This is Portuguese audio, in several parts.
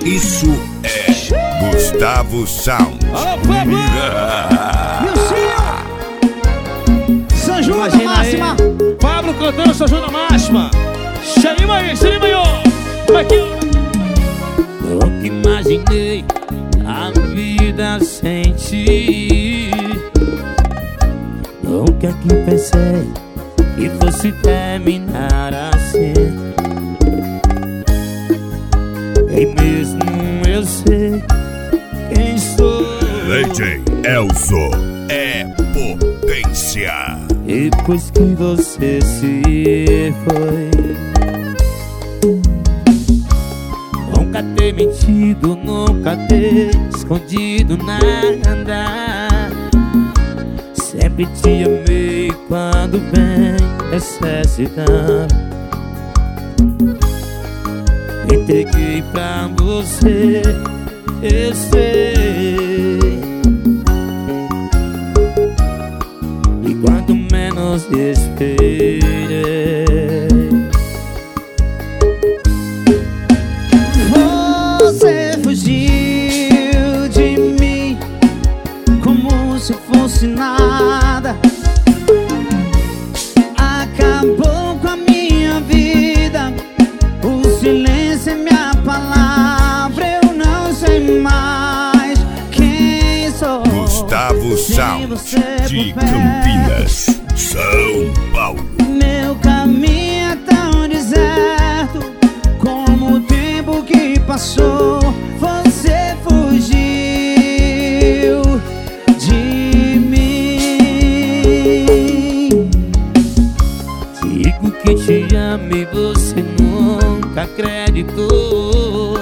Isso é Gustavo Sound. Alô, Pablo! São João da Máxima. Pablo cantando São João da Máxima. Xerima aí, ó. Aqui. Nunca imaginei a vida sem ti. Nunca que pensei que fosse terminar assim. E mesmo eu sei quem sou. DJ Elzo é potência. Depois que você se foi, nunca ter mentido, nunca ter escondido nada. Sempre te amei quando bem necessitava. Entreguei pra você, eu sei. E quando menos esperei, você fugiu de mim como se fosse nada. Acabou com a minha vida. O silêncio é minha palavra. Eu não sei mais quem sou. Gustavo Sound de Campinas, São Paulo. Meu caminho é tão deserto como o tempo que passou. Você fugiu de mim. digo que te amo e você nunca acreditou.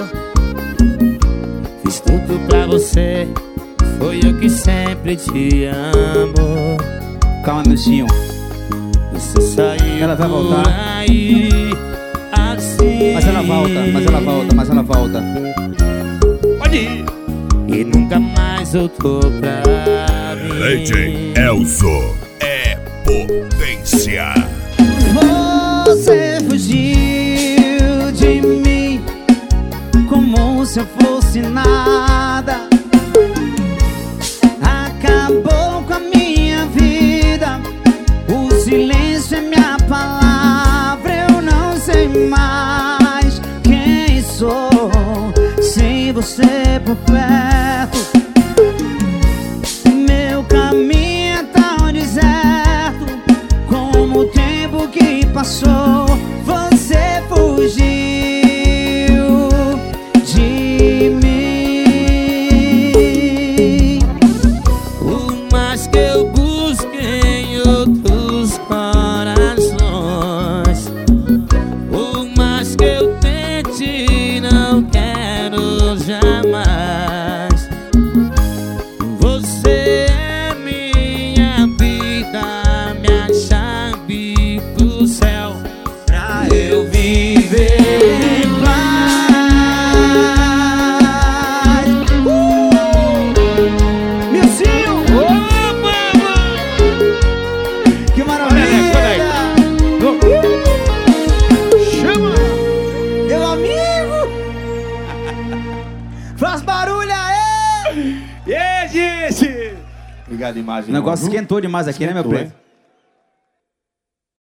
Fiz tudo pra você, foi eu que sempre te amo. Calma, meu senhor. Você saiu, Ela vai voltar. por aí, assim. Mas ela volta, mas ela volta, mas ela volta. Pode ir. E nunca mais voltou pra mim. DJ Elzo é potência. Você fugiu de mim como se eu fosse nada. Acabou com a minha vida. O silêncio é minha palavra. Eu não sei mais quem sou sem você por perto. Meu caminho é tão deserto como o tempo que passou. Você fugiu de mim. Por mais que eu busque em outros corações, por mais que eu tente, não quero jamais. Você é minha vida, minha chave pro céu, pra eu viver em paz. Milcinho! Que maravilha! Chama! Meu amigo! Faz barulho aí! E aí, gente? Obrigado, imagem. O negócio esquentou demais aqui, né, meu preto?